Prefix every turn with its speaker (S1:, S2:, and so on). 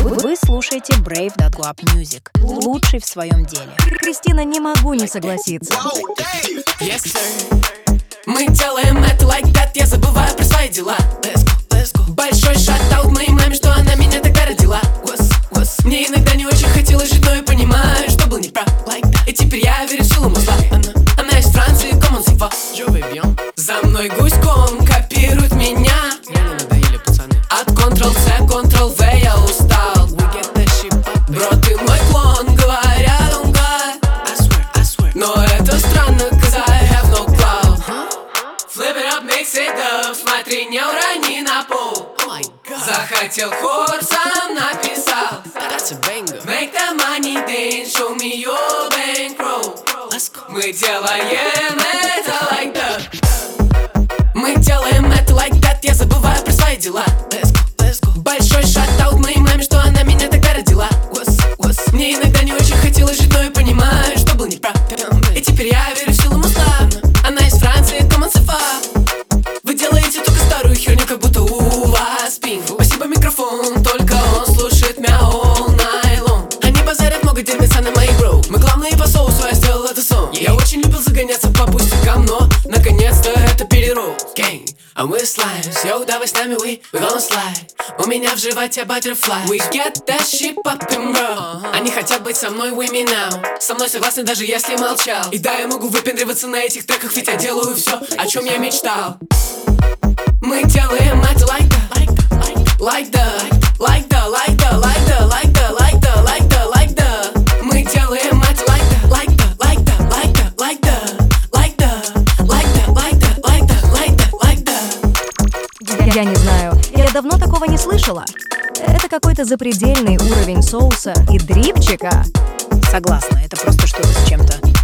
S1: Вы слушаете Brave.Club Music, лучший в своем деле.
S2: Кристина, не могу не согласиться.
S3: Yes, sir. Мы делаем это like that, я забываю про свои дела. Let's go, let's go. Большой шатаут моей маме, что она меня тогда родила. Мне иногда не очень хотелось жить, но я понимаю, что был неправ like that. И теперь я верю в силу музла. Она из Франции, comment ça va? Je vais bien. За мной гуськом копируют меня. Мне не надоели пацаны. От Ctrl-C, Ctrl-V я устал. We get that shit up. Бро, ты мой клон, говорят, он God. I swear. Но это странно, cause I have no clout. Flip it up, mix it up. Смотри, не урони на пол. Oh my God. Захотел хор, сам написал. That's a banger. Make the money dance, show me your bankroll. Let's go. Мы делаем это like that. Мы делаем это like that, я забываю про свои дела. Let's go, let's go. Большой шатаут моей маме, что она меня тогда родила. Мне иногда не очень хотелось жить, но я понимаю, что был неправ. И теперь я верю в силу музла. Она из Франции, comment ça va? Вы делаете только старую херню, как будто у вас пинг. Спасибо, микрофон, только он слушает меня all night long. Они базарят много дерьмеца на моих броу. Мы главные по соусу, я сделал это сон. Я очень любил загоняться по пустякам, но наконец-то это перерол. Gang, I'm with slimes, йоу, давай с нами, we gon' slide. У меня в животе butterfly. We get that shit poppin', bro. Они хотят быть со мной, with me now. Со мной согласны, даже если молчал. И да, я могу выпендриваться на этих треках, ведь я делаю все, о чем я мечтал. Мы делаем это like that, like that, like that, like that, like that, like that, like that, like that, like that. Мы делаем это like that, like that, like that, like that, like that, like that, like that, like that, like that, like that, like that.
S2: Я не знаю, я давно такого не слышала. Это какой-то запредельный уровень соуса и дрипчика.
S1: Согласна, это просто что-то с чем-то.